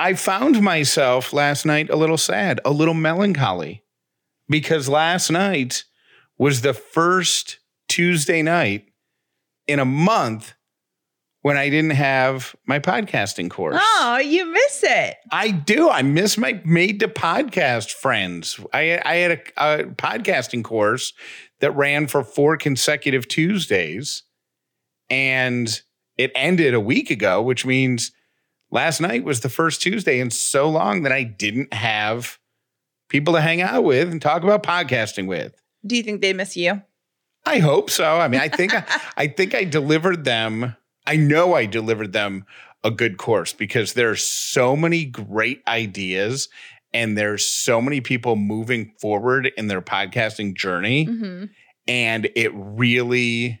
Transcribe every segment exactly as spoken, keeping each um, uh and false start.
I found myself last night a little sad, a little melancholy, because last night was the first Tuesday night in a month when I didn't have my podcasting course. Oh, you miss it. I do. I miss my Made to Podcast friends. I, I had a, a podcasting course that ran for four consecutive Tuesdays, and it ended a week ago, which means last night was the first Tuesday in so long that I didn't have people to hang out with and talk about podcasting with. Do you think they miss you? I hope so. I mean, I think I, I think I delivered them. I know I delivered them a good course because there's so many great ideas and there's so many people moving forward in their podcasting journey. Mm-hmm. And it really,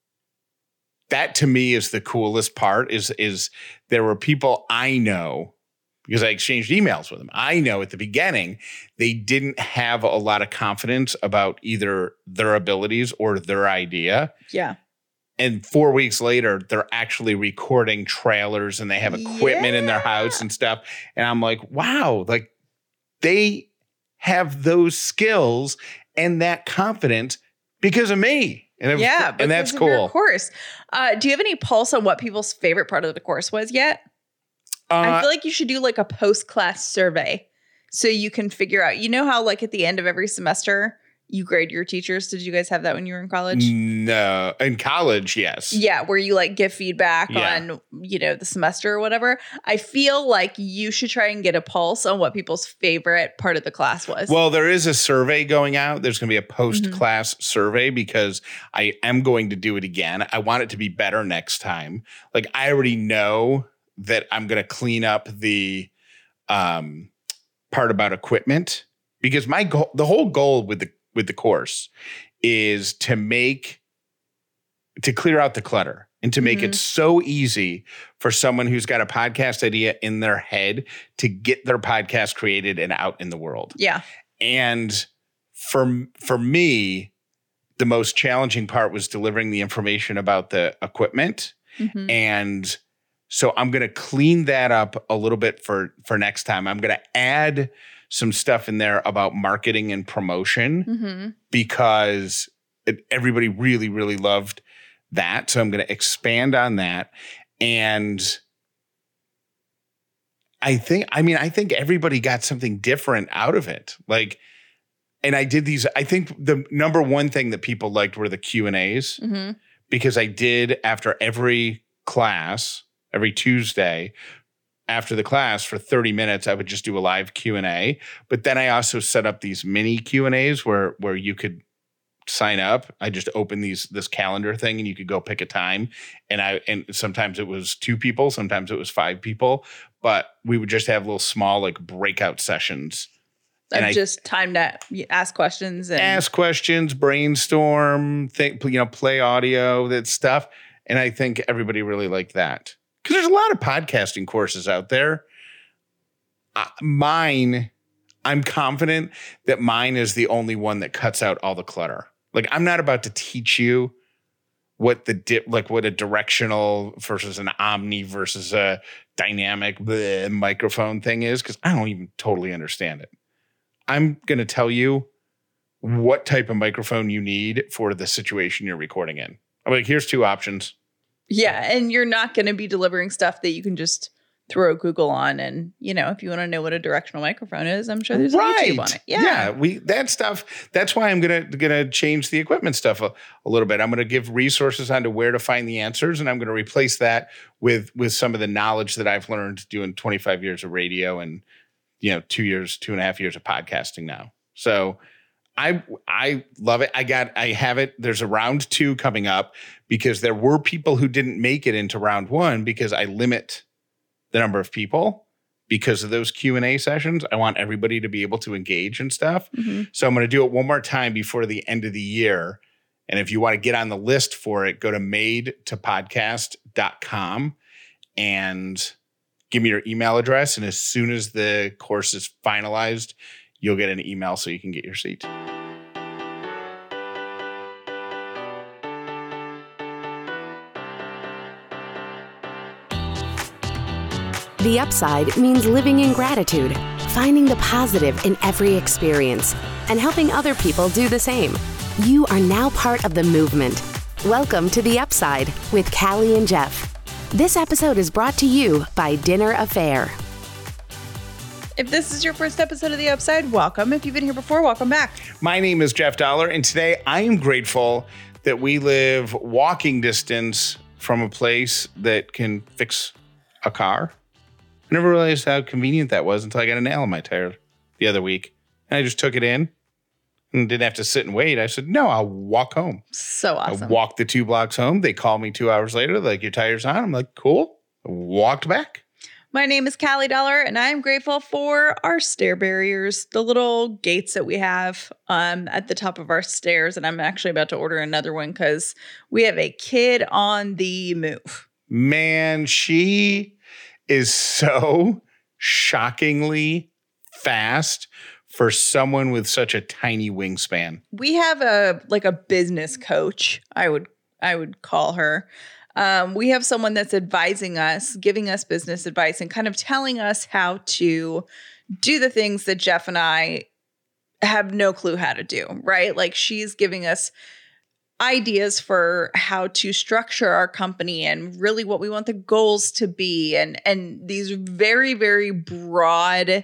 that to me is the coolest part is, is there were people I know because I exchanged emails with them. I know at the beginning, they didn't have a lot of confidence about either their abilities or their idea. Yeah. And four weeks later, they're actually recording trailers and they have equipment yeah. in their house and stuff. And I'm like, wow, like they have those skills and that confidence because of me. And it, yeah, and that's cool. Of course. Uh, do you have any pulse on what people's favorite part of the course was yet? Uh, I feel like you should do like a post-class survey so you can figure out, you know how like at the end of every semester, you grade your teachers. Did you guys have that when you were in college? No. In college, yes. Yeah, where you like give feedback yeah. on, you know, the semester or whatever. I feel like you should try and get a pulse on what people's favorite part of the class was. Well, there is a survey going out. There's going to be a post-class mm-hmm. survey because I am going to do it again. I want it to be better next time. Like I already know that I'm going to clean up the um, part about equipment because my goal, the whole goal with the with the course is to make, to clear out the clutter and to make mm-hmm. it so easy for someone who's got a podcast idea in their head to get their podcast created and out in the world. Yeah. And for, for me, the most challenging part was delivering the information about the equipment. Mm-hmm. And so I'm going to clean that up a little bit for, for next time. I'm going to add some stuff in there about marketing and promotion mm-hmm. because it, everybody really, really loved that. So I'm going to expand on that. And I think, I mean, I think everybody got something different out of it. Like, and I did these, I think the number one thing that people liked were the Q and A's mm-hmm. because I did after every class, every Tuesday, after the class for thirty minutes, I would just do a live Q and A. But then I also set up these mini Q and A's where, where you could sign up. I just opened these, this calendar thing and you could go pick a time. And I, and sometimes it was two people, sometimes it was five people, but we would just have little small like breakout sessions. And I, just time to ask questions and ask questions, brainstorm, think, you know, play audio, that stuff. And I think everybody really liked that. Because there's a lot of podcasting courses out there. Uh, mine, I'm confident that mine is the only one that cuts out all the clutter. Like I'm not about to teach you what the dip, like what a directional versus an omni versus a dynamic bleh, microphone thing is, because I don't even totally understand it. I'm going to tell you what type of microphone you need for the situation you're recording in. I'm like, here's two options. Yeah, and you're not going to be delivering stuff that you can just throw Google on. And, you know, if you want to know what a directional microphone is, I'm sure there's right. a YouTube on it. Yeah, yeah we that stuff. That's why I'm going to going to change the equipment stuff a, a little bit. I'm going to give resources on to where to find the answers, and I'm going to replace that with with some of the knowledge that I've learned doing twenty-five years of radio and, you know, two years, two and a half years of podcasting now. So I I love it. I got I have it. There's a round two coming up because there were people who didn't make it into round one because I limit the number of people because of those Q and A sessions. I want everybody to be able to engage and stuff. Mm-hmm. So I'm going to do it one more time before the end of the year. And if you want to get on the list for it, go to made to podcast dot com and give me your email address. And as soon as the course is finalized, you'll get an email so you can get your seat. The Upside means living in gratitude, finding the positive in every experience, and helping other people do the same. You are now part of the movement. Welcome to The Upside with Callie and Jeff. This episode is brought to you by Dinner Affair. If this is your first episode of The Upside, welcome. If you've been here before, welcome back. My name is Jeff Dollar, and today I am grateful that we live walking distance from a place that can fix a car. I never realized how convenient that was until I got a nail in my tire the other week. And I just took it in and didn't have to sit and wait. I said, no, I'll walk home. So awesome. I walked the two blocks home. They called me two hours later, like, your tire's on. I'm like, cool. I walked back. My name is Callie Dollar, and I am grateful for our stair barriers, the little gates that we have um, at the top of our stairs. And I'm actually about to order another one because we have a kid on the move. Man, she is so shockingly fast for someone with such a tiny wingspan. We have a like a business coach, I would I would call her. Um, we have someone that's advising us, giving us business advice, and kind of telling us how to do the things that Jeff and I have no clue how to do, right? Like, she's giving us ideas for how to structure our company and really what we want the goals to be, and and these very, very broad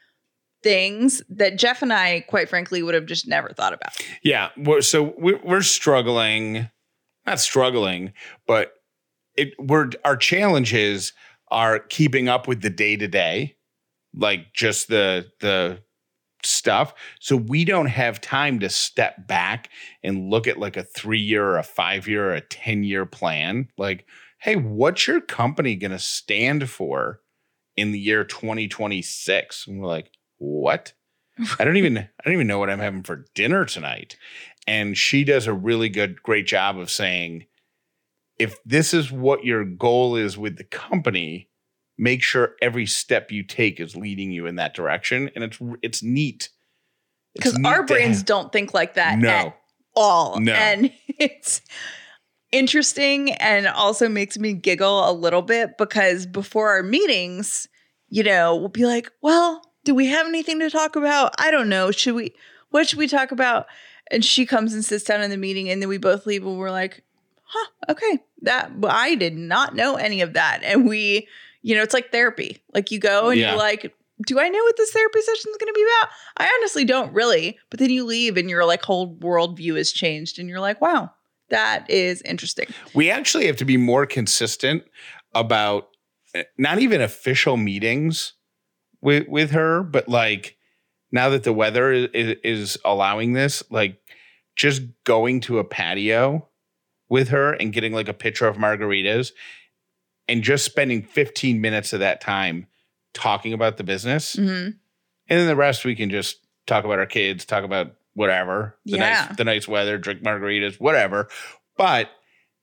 things that Jeff and I, quite frankly, would have just never thought about. Yeah. We're, so we're, we're struggling, not struggling, but it, we're, our challenges are keeping up with the day to day, like just the, the stuff. So we don't have time to step back and look at like a three year or a five year or a ten year plan. Like, hey, what's your company going to stand for in the year twenty twenty-six? And we're like, what? I don't even, I don't even know what I'm having for dinner tonight. And she does a really good, great job of saying, if this is what your goal is with the company, make sure every step you take is leading you in that direction. And it's, it's neat. Because our brains have, don't think like that no, at all. No. And it's interesting and also makes me giggle a little bit because before our meetings, you know, we'll be like, well, do we have anything to talk about? I don't know. Should we, what should we talk about? And she comes and sits down in the meeting, and then we both leave and we're like, huh, okay, that, I did not know any of that. And we, you know, it's like therapy. Like, you go and yeah. you're like, do I know what this therapy session is going to be about? I honestly don't really. But then you leave and your like whole worldview has changed. And you're like, wow, that is interesting. We actually have to be more consistent about not even official meetings with with her, but like, now that the weather is, is, is allowing this, like just going to a patio with her and getting like a pitcher of margaritas and just spending fifteen minutes of that time talking about the business. Mm-hmm. And then the rest we can just talk about our kids, talk about whatever, the yeah. nice the nice weather, drink margaritas, whatever. But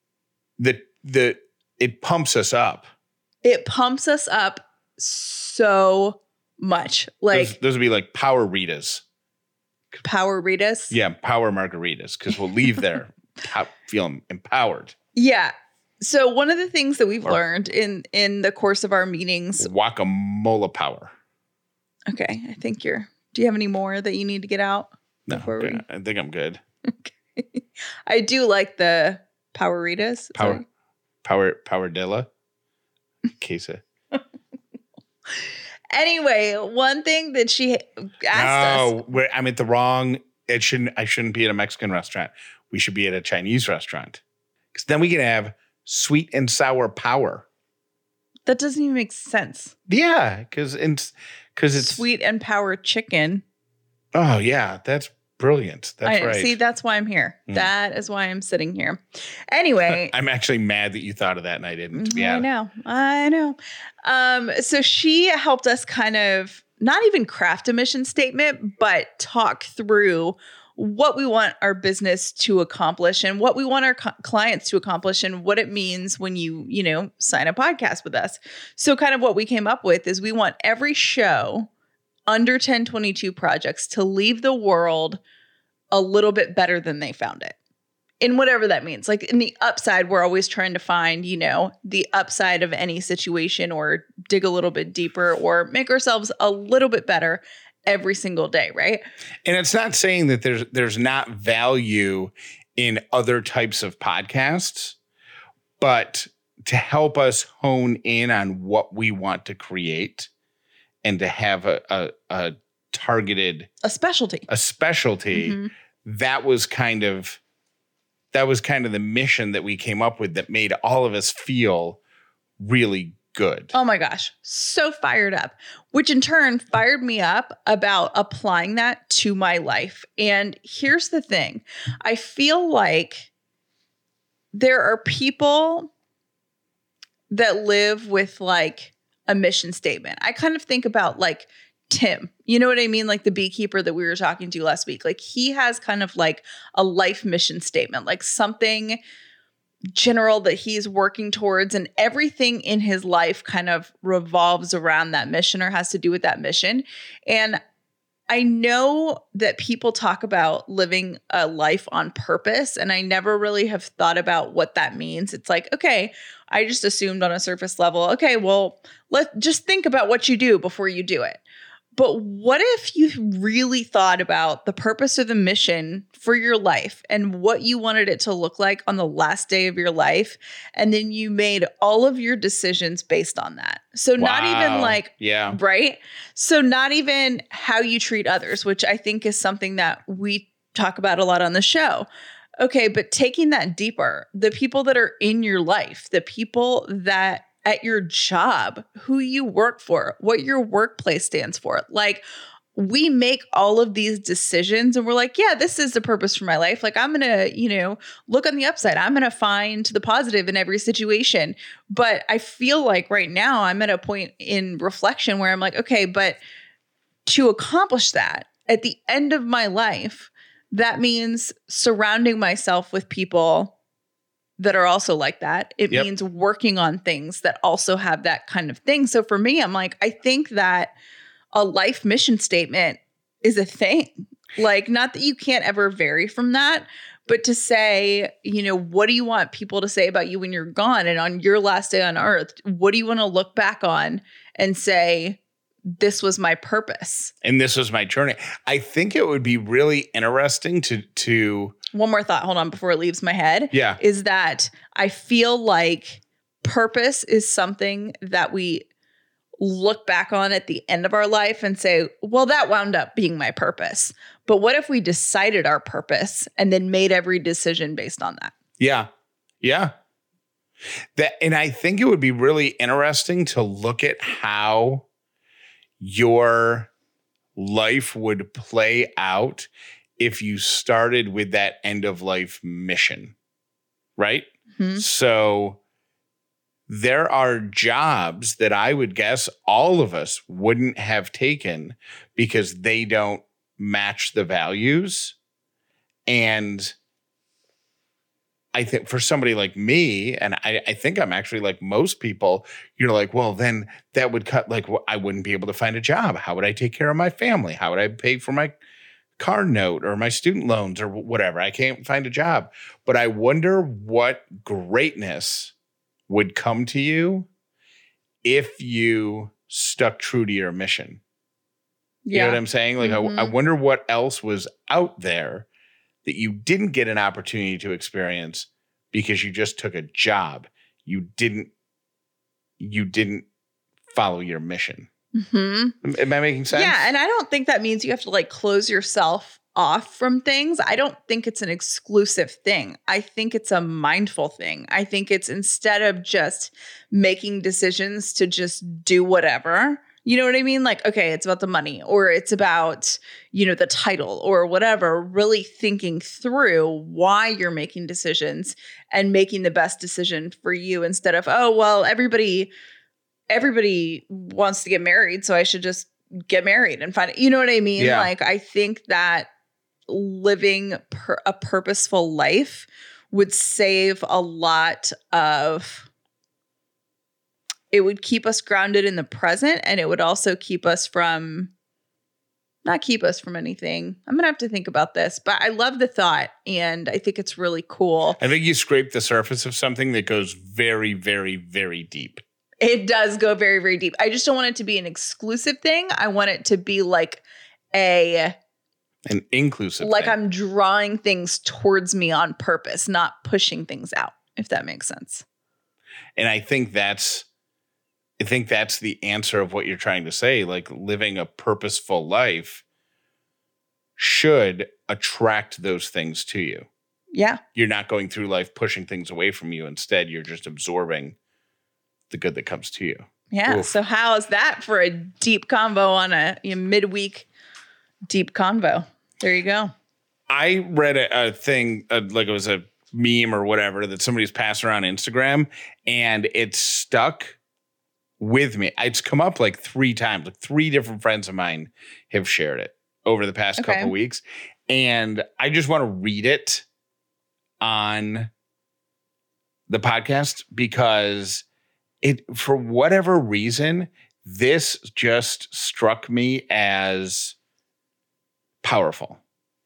the the it pumps us up. It pumps us up so much. Like those, those would be like power Ritas. Power Ritas? Yeah, power margaritas, because we'll leave there feeling empowered. Yeah. So one of the things that we've or learned in in the course of our meetings, guacamole power. Okay, I think you're. Do you have any more that you need to get out? No, we, I think I'm good. Okay. I do like the power Ritas. Power, Sorry. power, powerdilla. Queso. Anyway, one thing that she asked no, us. No, I'm at the wrong. It shouldn't. I shouldn't be at a Mexican restaurant. We should be at a Chinese restaurant, because then we can have sweet and sour power. That doesn't even make sense. Yeah, because it's because it's sweet and power chicken. Oh yeah, that's brilliant. That's I, right. See, that's why I'm here. Mm. That is why I'm sitting here. Anyway, I'm actually mad that you thought of that and I didn't. To be I honest. know. I know. Um, so she helped us kind of not even craft a mission statement, but talk through what we want our business to accomplish and what we want our co- clients to accomplish and what it means when you, you know, sign a podcast with us. So kind of what we came up with is we want every show under ten twenty-two projects to leave the world a little bit better than they found it. in whatever that means. Like in the upside, we're always trying to find, you know, the upside of any situation or dig a little bit deeper or make ourselves a little bit better every single day, right? And it's not saying that there's there's not value in other types of podcasts, but to help us hone in on what we want to create and to have a a, a targeted a specialty, a specialty, mm-hmm. that was kind of that was kind of the mission that we came up with that made all of us feel really good. Oh my gosh. So fired up, which in turn fired me up about applying that to my life. And here's the thing. I feel like there are people that live with like a mission statement. I kind of think about like Tim, you know what I mean? Like the beekeeper that we were talking to last week. Like he has kind of like a life mission statement, like something general that he's working towards, and everything in his life kind of revolves around that mission or has to do with that mission. And I know that people talk about living a life on purpose, and I never really have thought about what that means. It's like, okay, I just assumed on a surface level, okay, well, let's just think about what you do before you do it. But what if you really thought about the purpose of the mission for your life and what you wanted it to look like on the last day of your life, and then you made all of your decisions based on that? So wow. Not even like, yeah, right? So not even how you treat others, which I think is something that we talk about a lot on the show. Okay, but taking that deeper, the people that are in your life, the people that at your job, who you work for, what your workplace stands for. Like we make all of these decisions and we're like, yeah, this is the purpose for my life. Like I'm going to, you know, look on the upside. I'm going to find the positive in every situation. But I feel like right now I'm at a point in reflection where I'm like, okay, but to accomplish that at the end of my life, that means surrounding myself with people that are also like that. It yep. means working on things that also have that kind of thing. So for me, I'm like, I think that a life mission statement is a thing. Like, not that you can't ever vary from that, but to say, you know, what do you want people to say about you when you're gone? And on your last day on earth, what do you want to look back on and say, this was my purpose? And this was my journey. I think it would be really interesting to, to, one more thought, hold on, before it leaves my head. Yeah. Is that I feel like purpose is something that we look back on at the end of our life and say, well, that wound up being my purpose. But what if we decided our purpose and then made every decision based on that? Yeah. Yeah. That, and I think it would be really interesting to look at how your life would play out if you started with that end of life mission, right? Mm-hmm. So there are jobs that I would guess all of us wouldn't have taken because they don't match the values. And I think for somebody like me, and I, I think I'm actually like most people, you're like, well, then that would cut, like, well, I wouldn't be able to find a job. How would I take care of my family? How would I pay for my car note or my student loans or whatever? I can't find a job. But I wonder what greatness would come to you if you stuck true to your mission. You Yeah. know what I'm saying? Like, mm-hmm. I, I wonder what else was out there that you didn't get an opportunity to experience because you just took a job. You didn't, you didn't follow your mission. Mm-hmm. Am I making sense? Yeah. And I don't think that means you have to like close yourself off from things. I don't think it's an exclusive thing. I think it's a mindful thing. I think it's instead of just making decisions to just do whatever, you know what I mean? Like, okay, it's about the money or it's about, you know, the title or whatever, really thinking through why you're making decisions and making the best decision for you instead of, oh, well, everybody everybody wants to get married, so I should just get married and find it. You know what I mean? Yeah. Like, I think that living per- a purposeful life would save a lot of, it would keep us grounded in the present, and it would also keep us from not keep us from anything. I'm going to have to think about this, but I love the thought and I think it's really cool. I think you scrape the surface of something that goes very, very, very deep. It does go very, very deep. I just don't want it to be an exclusive thing. I want it to be like a... An inclusive Like thing. I'm drawing things towards me on purpose, not pushing things out, if that makes sense. And I think that's... I think that's the answer of what you're trying to say. Like living a purposeful life should attract those things to you. Yeah. You're not going through life pushing things away from you. Instead, you're just absorbing the good that comes to you. Yeah. Oof. So how is that for a deep convo on a you know, midweek deep convo? There you go. I read a, a thing, uh, like it was a meme or whatever, that somebody's passing around Instagram, and it stuck with me. It's come up like three times. Like three different friends of mine have shared it over the past Okay. couple of weeks. And I just want to read it on the podcast because it, for whatever reason, this just struck me as powerful.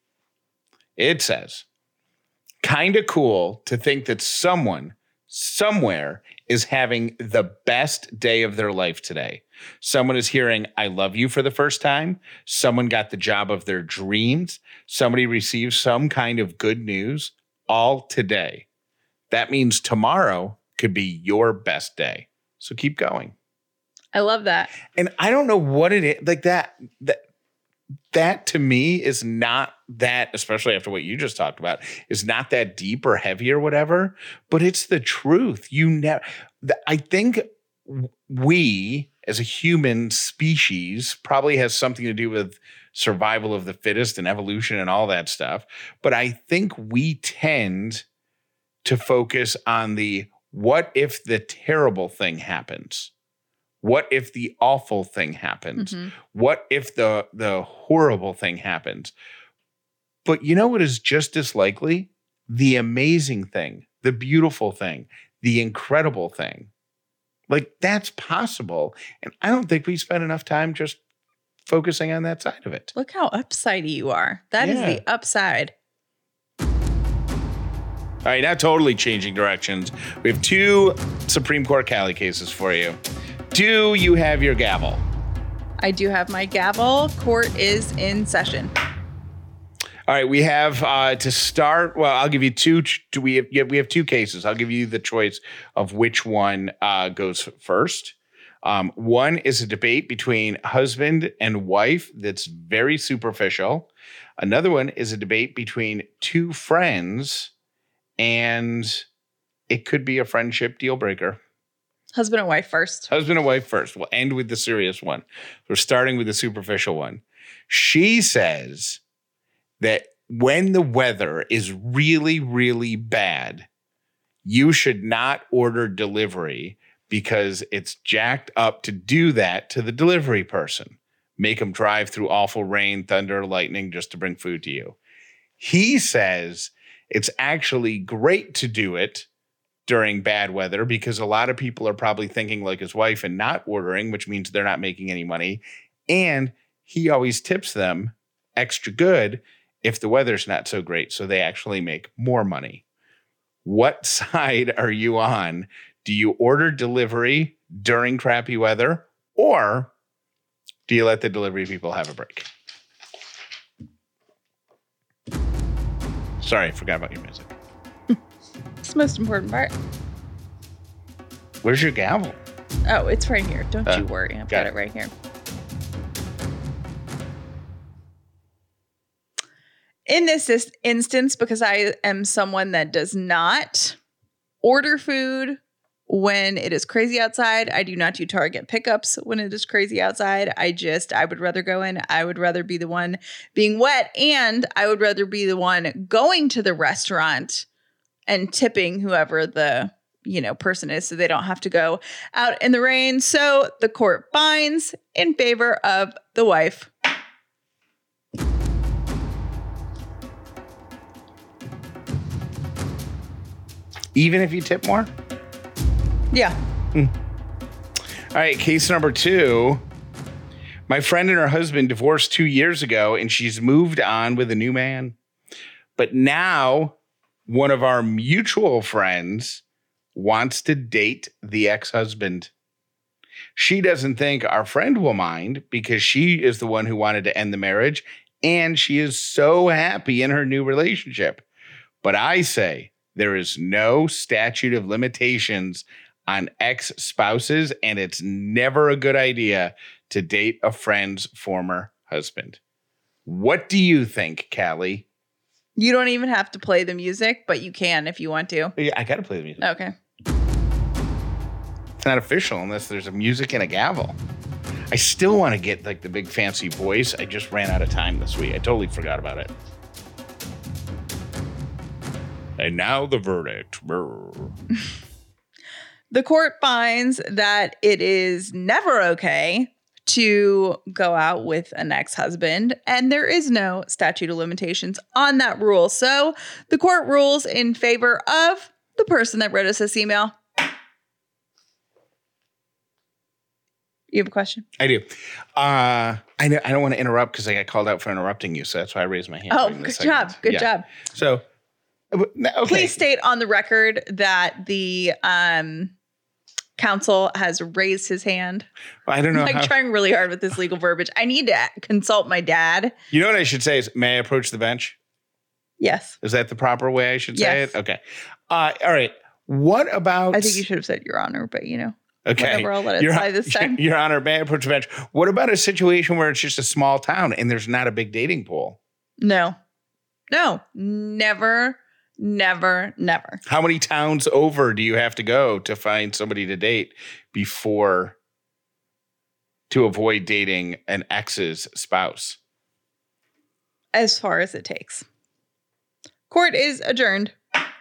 It says, kind of cool to think that someone somewhere is having the best day of their life today. Someone is hearing, I love you for the first time. Someone got the job of their dreams. Somebody received some kind of good news, all today. That means tomorrow could be your best day. So keep going. I love that. And I don't know what it is, like that, that, that to me is not that, especially after what you just talked about, is not that deep or heavy or whatever, but it's the truth. You never, I think we as a human species probably has something to do with survival of the fittest and evolution and all that stuff. But I think we tend to focus on the, what if the terrible thing happens? What if the awful thing happens? Mm-hmm. What if the, the horrible thing happens? But you know what is just as likely? The amazing thing, the beautiful thing, the incredible thing. Like that's possible. And I don't think we spend enough time just focusing on that side of it. Look how upsidey you are. That Yeah. is the upside. All right, now totally changing directions. We have two Supreme Court Cali cases for you. Do you have your gavel? I do have my gavel. Court is in session. All right, we have uh, to start. Well, I'll give you two. Do we have, yeah, we have two cases. I'll give you the choice of which one uh, goes first. Um, one is a debate between husband and wife that's very superficial. Another one is a debate between two friends, and it could be a friendship deal breaker. Husband and wife first. Husband and wife first. We'll end with the serious one. We're starting with the superficial one. She says that when the weather is really, really bad, you should not order delivery because it's jacked up to do that to the delivery person. Make them drive through awful rain, thunder, lightning just to bring food to you. He says it's actually great to do it during bad weather because a lot of people are probably thinking like his wife and not ordering, which means they're not making any money. And he always tips them extra good if the weather's not so great, so they actually make more money. What side are you on? Do you order delivery during crappy weather, or do you let the delivery people have a break? Sorry, I forgot about your music. It's the most important part. Where's your gavel? Oh, it's right here. Don't Uh, you worry. I've got got it. it right here. In this is- instance, because I am someone that does not order food when it is crazy outside, I do not do Target pickups when it is crazy outside. I just, I would rather go in. I would rather be the one being wet, and I would rather be the one going to the restaurant and tipping whoever the, you know, person is so they don't have to go out in the rain. So the court finds in favor of the wife. Even if you tip more? Yeah. All right, case number two. My friend and her husband divorced two years ago, and she's moved on with a new man. But now one of our mutual friends wants to date the ex-husband. She doesn't think our friend will mind because she is the one who wanted to end the marriage, and she is so happy in her new relationship. But I say there is no statute of limitations on ex-spouses, and it's never a good idea to date a friend's former husband. What do you think, Callie? You don't even have to play the music, but you can if you want to. Yeah, I got to play the music. Okay. It's not official unless there's a music and a gavel. I still want to get like the big fancy voice. I just ran out of time this week. I totally forgot about it. And now the verdict. The court finds that it is never okay to go out with an ex-husband, and there is no statute of limitations on that rule. So the court rules in favor of the person that wrote us this email. You have a question? I do. Uh, I know, I don't want to interrupt because I got called out for interrupting you, so that's why I raised my hand. Oh, good job. Good yeah. job. So, okay. Please state on the record that the um, counsel has raised his hand. Well, I don't know. I'm like, trying really hard with this legal verbiage. I need to consult my dad. You know what I should say is, may I approach the bench? Yes. Is that the proper way I should say yes. it? Okay. Uh, all right. What about... I think you should have said Your Honor, but you know. Okay. Whatever, I'll let it Your, slide this time. Your Honor, may I approach the bench? What about a situation where it's just a small town and there's not a big dating pool? No. No. Never, never, never. How many towns over do you have to go to find somebody to date before to avoid dating an ex's spouse? As far as it takes. Court is adjourned.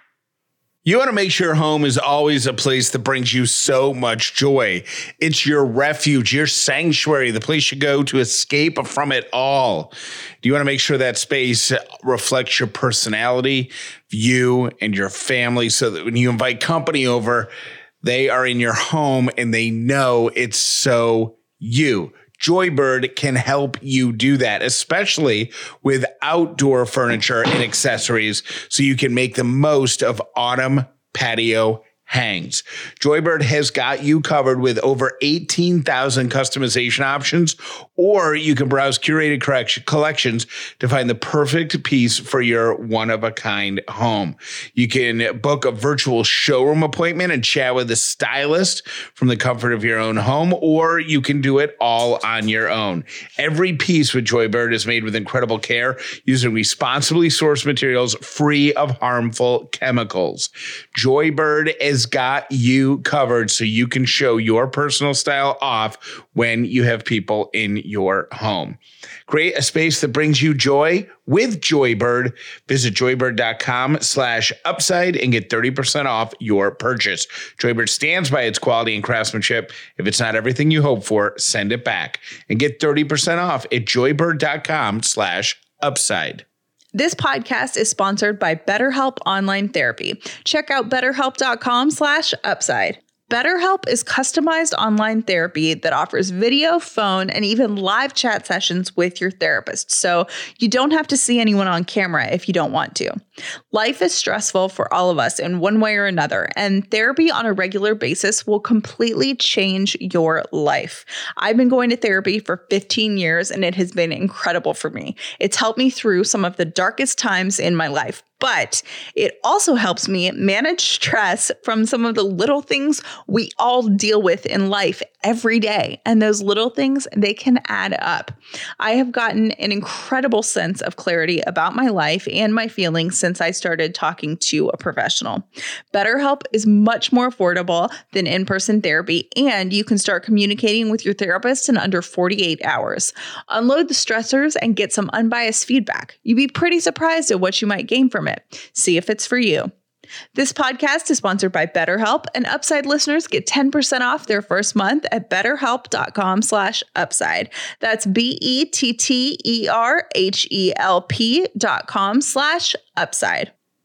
You want to make sure home is always a place that brings you so much joy. It's your refuge, your sanctuary, the place you go to escape from it all. Do you want to make sure that space reflects your personality, you, and your family so that when you invite company over, they are in your home and they know it's so you. Joybird can help you do that, especially with outdoor furniture and accessories, so you can make the most of autumn patio hangs. Joybird has got you covered with over eighteen thousand customization options, or you can browse curated correction collections to find the perfect piece for your one-of-a-kind home. You can book a virtual showroom appointment and chat with a stylist from the comfort of your own home, or you can do it all on your own. Every piece with Joybird is made with incredible care using responsibly sourced materials free of harmful chemicals. Joybird is got you covered so you can show your personal style off when you have people in your home. Create a space that brings you joy with Joybird. Visit joybird.com slash upside and get thirty percent off your purchase. Joybird stands by its quality and craftsmanship. If it's not everything you hope for, send it back and get thirty percent off at joybird.com slash upside. This podcast is sponsored by BetterHelp Online Therapy. Check out betterhelp.com slash upside. BetterHelp is customized online therapy that offers video, phone, and even live chat sessions with your therapist, so you don't have to see anyone on camera if you don't want to. Life is stressful for all of us in one way or another, and therapy on a regular basis will completely change your life. I've been going to therapy for fifteen years, and it has been incredible for me. It's helped me through some of the darkest times in my life. But it also helps me manage stress from some of the little things we all deal with in life every day. And those little things, they can add up. I have gotten an incredible sense of clarity about my life and my feelings since I started talking to a professional. BetterHelp is much more affordable than in-person therapy, and you can start communicating with your therapist in under forty-eight hours. Unload the stressors and get some unbiased feedback. You'd be pretty surprised at what you might gain from it. See if it's for you. This podcast is sponsored by BetterHelp, and Upside listeners get ten percent off their first month at betterhelp.com slash upside. That's B-E-T-T-E-R-H-E-L-P dot com slash upside.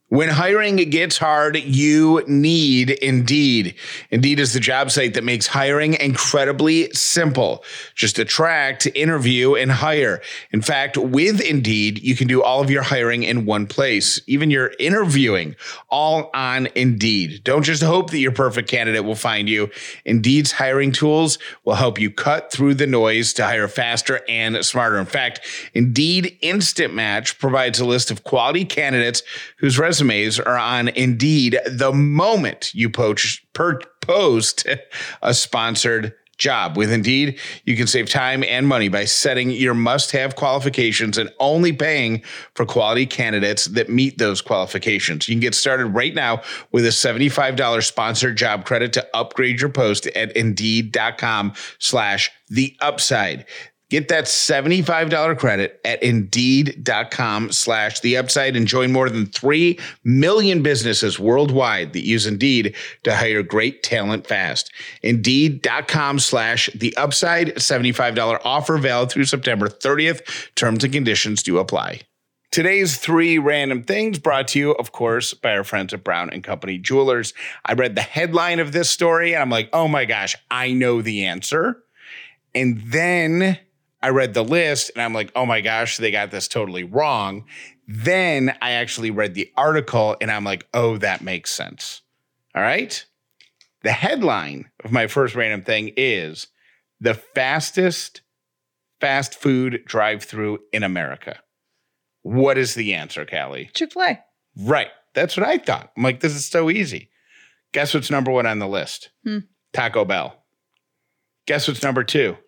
When hiring gets hard, you need Indeed. Indeed is the job site that makes hiring incredibly simple. Just attract, interview, and hire. In fact, with Indeed, you can do all of your hiring in one place, even your interviewing, all on Indeed. Don't just hope that your perfect candidate will find you. Indeed's hiring tools will help you cut through the noise to hire faster and smarter. In fact, Indeed Instant Match provides a list of quality candidates whose resumes Resumes are on Indeed the moment you poach, per, post a sponsored job. With Indeed, you can save time and money by setting your must-have qualifications and only paying for quality candidates that meet those qualifications. You can get started right now with a seventy-five dollars sponsored job credit to upgrade your post at Indeed.com slash the upside. Get that seventy-five dollars credit at Indeed.com slash the upside and join more than three million businesses worldwide that use Indeed to hire great talent fast. Indeed.com slash the upside, seventy-five dollars offer valid through September thirtieth. Terms and conditions do apply. Today's three random things brought to you, of course, by our friends at Brown and Company Jewelers. I read the headline of this story and I'm like, oh my gosh, I know the answer. And then I read the list and I'm like, oh my gosh, they got this totally wrong. Then I actually read the article and I'm like, oh, that makes sense. All right. The headline of my first random thing is the fastest fast food drive-through in America. What is the answer, Callie? Chick-fil-A. Right. That's what I thought. I'm like, this is so easy. Guess what's number one on the list? Hmm. Taco Bell. Guess what's number two?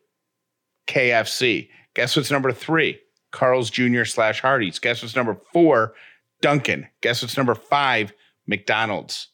K F C. Guess what's number three? Carl's Junior slash Hardee's. Guess what's number four? Dunkin'. Guess what's number five? McDonald's.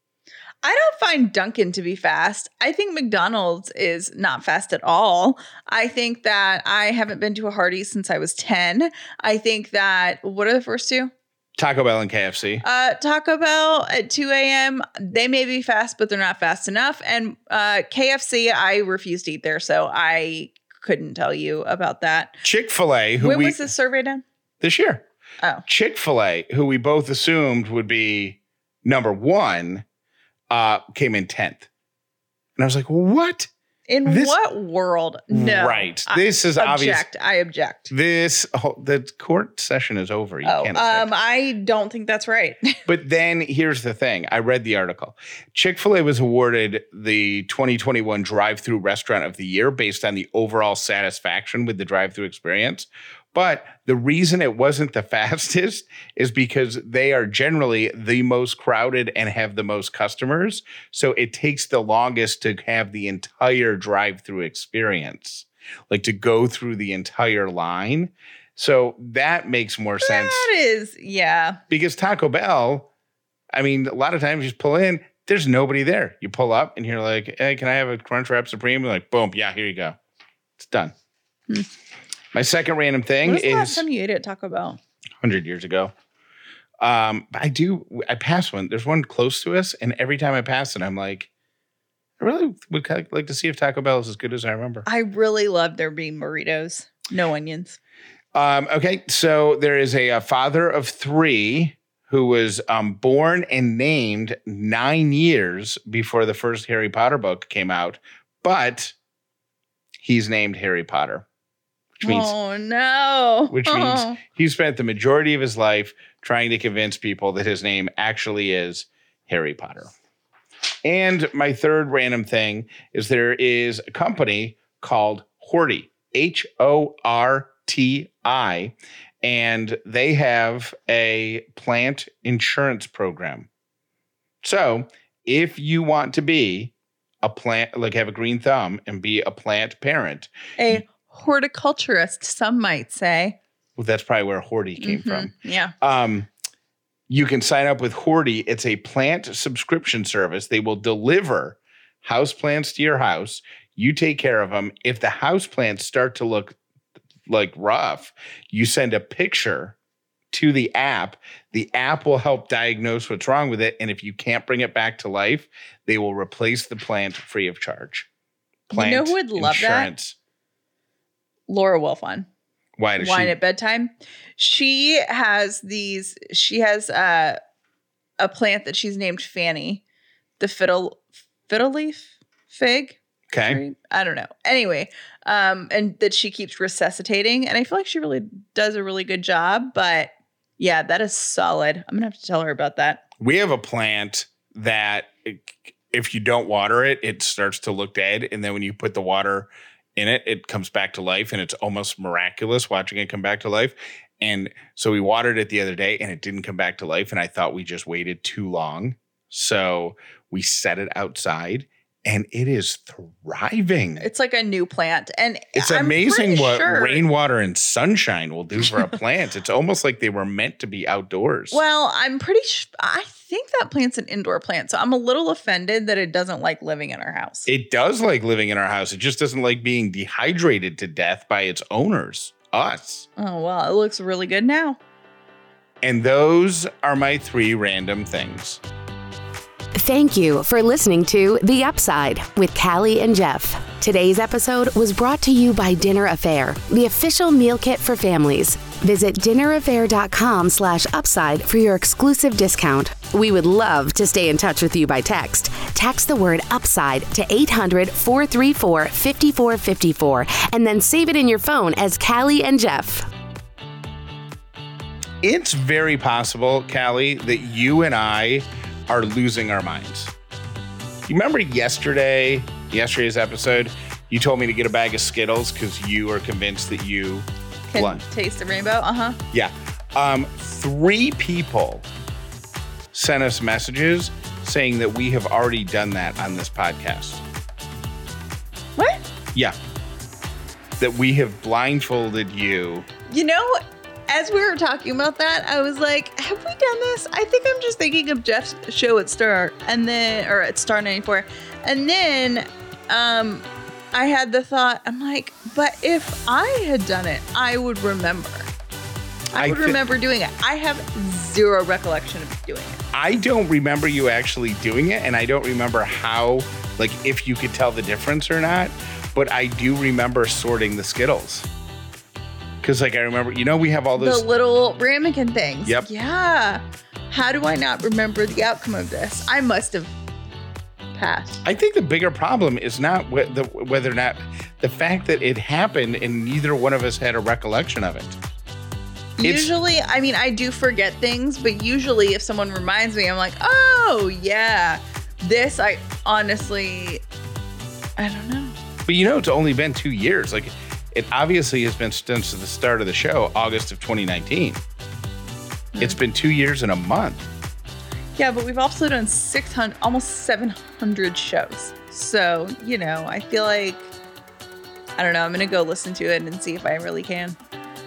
I don't find Dunkin' to be fast. I think McDonald's is not fast at all. I think that I haven't been to a Hardee's since I was ten. I think that, what are the first two? Taco Bell and K F C. Uh, Taco Bell at two a.m. They may be fast, but they're not fast enough. And uh, K F C, I refuse to eat there, so I couldn't tell you about that. Chick-fil-A, who when we, was this survey done? This year. Oh. Chick-fil-A, who we both assumed would be number one, uh, came in tenth. And I was like, what? In this, what world? No. Right. This I is obvious. Object. I object. This, oh, the court session is over. You oh, can't um, I don't think that's right. But then here's the thing. I read the article. Chick-fil-A was awarded the twenty twenty-one Drive-Thru Restaurant of the Year based on the overall satisfaction with the drive-thru experience. But the reason it wasn't the fastest is because they are generally the most crowded and have the most customers. So it takes the longest to have the entire drive-thru experience, like to go through the entire line. So that makes more sense. That is, yeah. Because Taco Bell, I mean, a lot of times you just pull in, there's nobody there. You pull up and you're like, hey, can I have a Crunchwrap Supreme? And like, boom, yeah, here you go. It's done. Hmm. My second random thing When was the is last time you ate at Taco Bell? one hundred years ago. Um, I do. I pass one. There's one close to us, and every time I pass it, I'm like, I really would kind of like to see if Taco Bell is as good as I remember. I really love their bean burritos. No onions. Um, okay, so there is a, a father of three who was um, born and named nine years before the first Harry Potter book came out, but he's named Harry Potter. Which means, oh, no. Which oh. means he spent the majority of his life trying to convince people that his name actually is Harry Potter. And my third random thing is there is a company called Horti, H O R T I, and they have a plant insurance program. So if you want to be a plant, like have a green thumb and be a plant parent, a horticulturist, some might say. Well, that's probably where Horti came mm-hmm. from. Yeah. Um, you can sign up with Horti. It's a plant subscription service. They will deliver houseplants to your house. You take care of them. If the houseplants start to look like rough, you send a picture to the app. The app will help diagnose what's wrong with it. And if you can't bring it back to life, they will replace the plant free of charge. Plant you know who would love insurance. that? Laura Wilfon. Why does Wine she? at Bedtime. She has these, she has uh, a plant that she's named Fanny, the fiddle fiddle leaf fig. Okay. Tree? I don't know. Anyway, um, and that she keeps resuscitating. And I feel like she really does a really good job. But yeah, that is solid. I'm going to have to tell her about that. We have a plant that if you don't water it, it starts to look dead. And then when you put the water in it, it comes back to life. And it's almost miraculous watching it come back to life. And so we watered it the other day and it didn't come back to life. And I thought we just waited too long. So we set it outside. And it is thriving. It's like a new plant. And it's I'm amazing what sure. rainwater and sunshine will do for a plant. It's almost like they were meant to be outdoors. Well, I'm pretty sure. I think that plant's an indoor plant. So I'm a little offended that it doesn't like living in our house. It does like living in our house. It just doesn't like being dehydrated to death by its owners, us. Oh, well, it looks really good now. And those are my three random things. Thank you for listening to The Upside with Callie and Jeff. Today's episode was brought to you by Dinner Affair, the official meal kit for families. Visit dinneraffair.com slash upside for your exclusive discount. We would love to stay in touch with you by text. Text the word upside to eight hundred, four three four, five four five four and then save it in your phone as Callie and Jeff. It's very possible, Callie, that you and I are losing our minds. You remember yesterday, yesterday's episode, you told me to get a bag of Skittles because you are convinced that you Can won. Taste the rainbow? Uh-huh. Yeah. Um, three people sent us messages saying that we have already done that on this podcast. What? Yeah. That we have blindfolded you. You know, as we were talking about that, I was like, have we done this? I think I'm just thinking of Jeff's show at Star and then, or at Star ninety-four. And then um, I had the thought, I'm like, but if I had done it, I would remember. I, I would th- remember doing it. I have zero recollection of doing it. I don't remember you actually doing it. And I don't remember how, like, if you could tell the difference or not. But I do remember sorting the Skittles. Because, like, I remember, you know, we have all those... The little ramekin things. Yep. Yeah. How do I not remember the outcome of this? I must have passed. I think the bigger problem is not wh- the, whether or not... The fact that it happened and neither one of us had a recollection of it. Usually, it's, I mean, I do forget things, but usually if someone reminds me, I'm like, oh, yeah. This, I honestly... I don't know. But, you know, it's only been two years. Like... It obviously has been since the start of the show, August of twenty nineteen. Mm. It's been two years and a month. Yeah, but we've also done six hundred, almost seven hundred shows. So, you know, I feel like, I don't know, I'm going to go listen to it and see if I really can.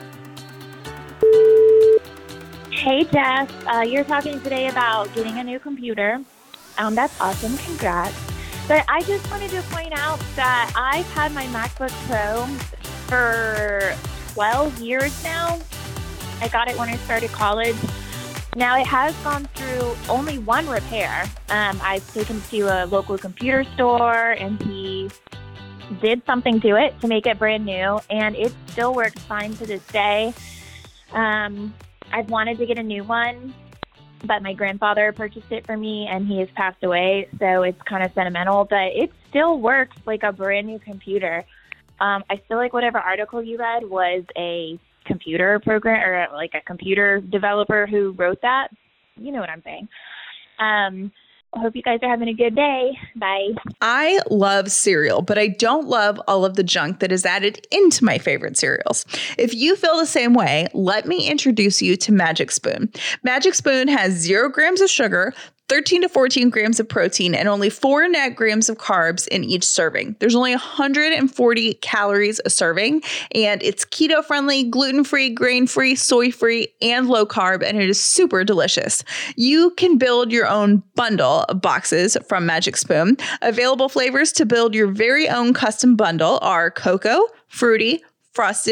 Hey, Jeff. Uh, you're talking today about getting a new computer. Um, that's awesome. Congrats. But I just wanted to point out that I've had my MacBook Pro for twelve years now. I got it when I started college. Now it has gone through only one repair. Um, I've taken it to a local computer store and he did something to it to make it brand new, and it still works fine to this day. Um, I've wanted to get a new one, but my grandfather purchased it for me and he has passed away, so it's kind of sentimental, but it still works like a brand new computer. Um, I feel like whatever article you read was a computer program or like a computer developer who wrote that. You know what I'm saying. Um, I hope you guys are having a good day. Bye. I love cereal, but I don't love all of the junk that is added into my favorite cereals. If you feel the same way, let me introduce you to Magic Spoon. Magic Spoon has zero grams of sugar, thirteen to fourteen grams of protein, and only four net grams of carbs in each serving. There's only one hundred forty calories a serving, and it's keto-friendly, gluten-free, grain-free, soy-free, and low-carb, and it is super delicious. You can build your own bundle of boxes from Magic Spoon. Available flavors to build your very own custom bundle are cocoa, fruity, frosted,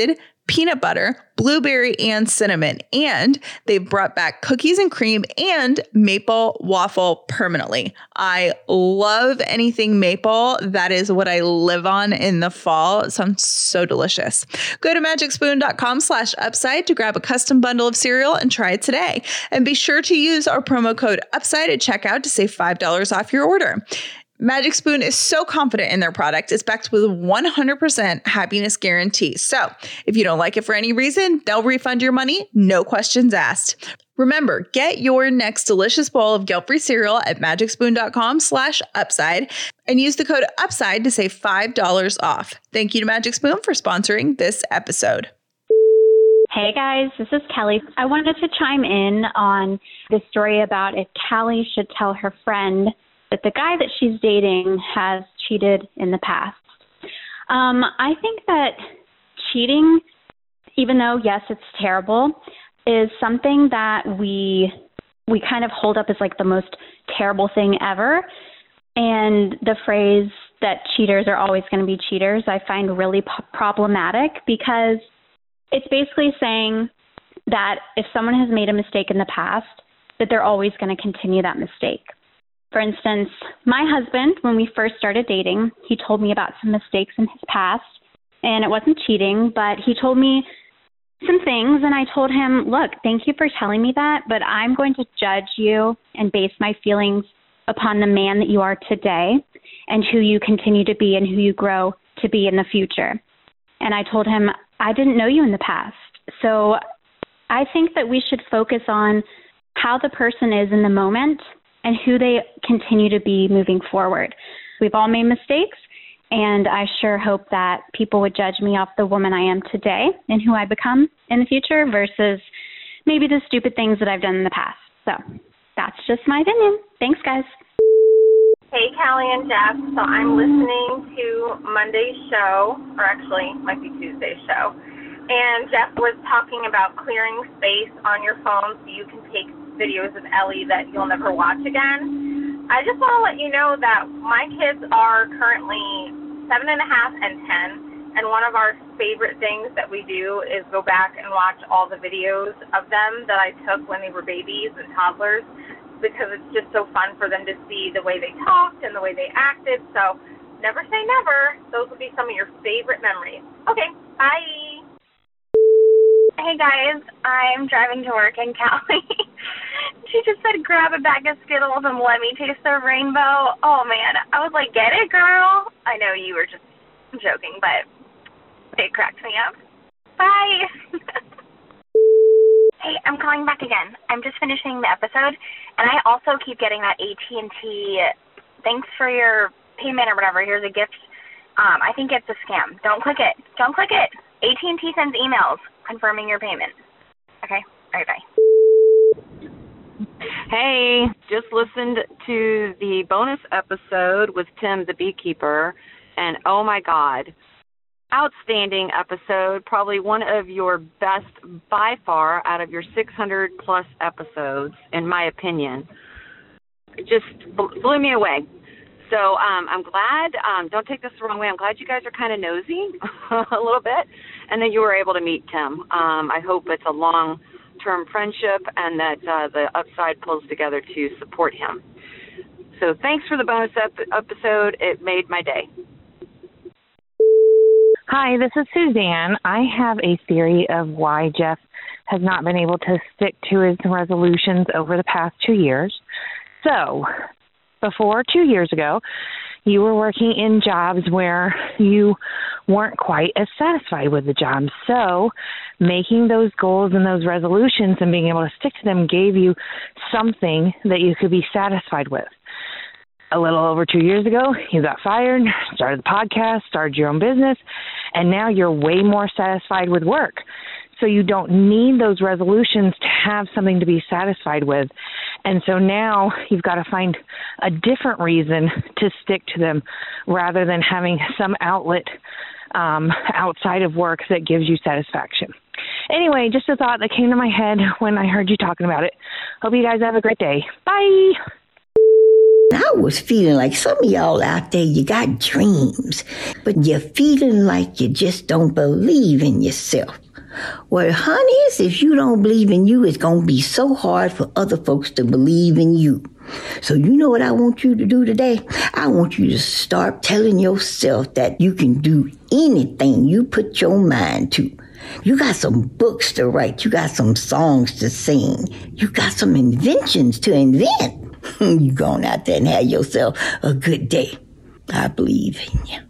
peanut butter, blueberry, and cinnamon. And they've brought back cookies and cream and maple waffle permanently. I love anything maple. That is what I live on in the fall. It sounds so delicious. Go to magic spoon dot com slash upside to grab a custom bundle of cereal and try it today. And be sure to use our promo code upside at checkout to save five dollars off your order. Magic Spoon is so confident in their product. It's backed with a one hundred percent happiness guarantee. So if you don't like it for any reason, they'll refund your money, no questions asked. Remember, get your next delicious bowl of guilt-free cereal at magic spoon dot com slash upside and use the code UPSIDE to save five dollars off. Thank you to Magic Spoon for sponsoring this episode. Hey guys, this is Kelly. I wanted to chime in on the story about if Callie should tell her friend that the guy that she's dating has cheated in the past. Um, I think that cheating, even though, yes, it's terrible, is something that we we kind of hold up as like the most terrible thing ever. And the phrase that cheaters are always going to be cheaters, I find really p- problematic because it's basically saying that if someone has made a mistake in the past, that they're always going to continue that mistake. For instance, my husband, when we first started dating, he told me about some mistakes in his past, and it wasn't cheating, but he told me some things, and I told him, look, thank you for telling me that, but I'm going to judge you and base my feelings upon the man that you are today and who you continue to be and who you grow to be in the future. And I told him, I didn't know you in the past. So I think that we should focus on how the person is in the moment and who they continue to be moving forward. We've all made mistakes, and I sure hope that people would judge me off the woman I am today and who I become in the future versus maybe the stupid things that I've done in the past. So that's just my opinion. Thanks, guys. Hey, Callie and Jeff. So I'm listening to Monday's show, or actually might be Tuesday's show, and Jeff was talking about clearing space on your phone so you can take videos of Ellie that you'll never watch again. I just want to let you know that my kids are currently seven and a half and ten, and one of our favorite things that we do is go back and watch all the videos of them that I took when they were babies and toddlers, because it's just so fun for them to see the way they talked and the way they acted. So never say never. Those will be some of your favorite memories. Okay, bye. Hey guys, I'm driving to work and Callie, she just said grab a bag of Skittles and let me taste the rainbow. Oh man, I was like, get it girl? I know you were just joking, but it cracked me up. Bye. Hey, I'm calling back again. I'm just finishing the episode, and I also keep getting that A T and T, thanks for your payment or whatever, here's a gift. Um, I think it's a scam. Don't click it. Don't click it. A T and T sends emails confirming your payment. Okay, all right, bye. Hey, just listened to the bonus episode with Tim the Beekeeper, and oh my God, outstanding episode, probably one of your best by far out of your six hundred plus episodes, in my opinion. It just blew me away. So um, I'm glad, um, don't take this the wrong way, I'm glad you guys are kind of nosy a little bit, and that you were able to meet Tim. Um, I hope it's a long-term friendship and that uh, the Upside pulls together to support him. So thanks for the bonus ep- episode. It made my day. Hi, this is Suzanne. I have a theory of why Jeff has not been able to stick to his resolutions over the past two years. So, before two years ago, you were working in jobs where you weren't quite as satisfied with the job. So, making those goals and those resolutions and being able to stick to them gave you something that you could be satisfied with. A little over two years ago, you got fired, started the podcast, started your own business, and now you're way more satisfied with work. So you don't need those resolutions to have something to be satisfied with. And so now you've got to find a different reason to stick to them rather than having some outlet um, outside of work that gives you satisfaction. Anyway, just a thought that came to my head when I heard you talking about it. Hope you guys have a great day. Bye. I was feeling like some of y'all out there, you got dreams, but you're feeling like you just don't believe in yourself. Well, honeys, if you don't believe in you, it's going to be so hard for other folks to believe in you. So you know what I want you to do today? I want you to start telling yourself that you can do anything you put your mind to. You got some books to write. You got some songs to sing. You got some inventions to invent. You going out there and have yourself a good day. I believe in you.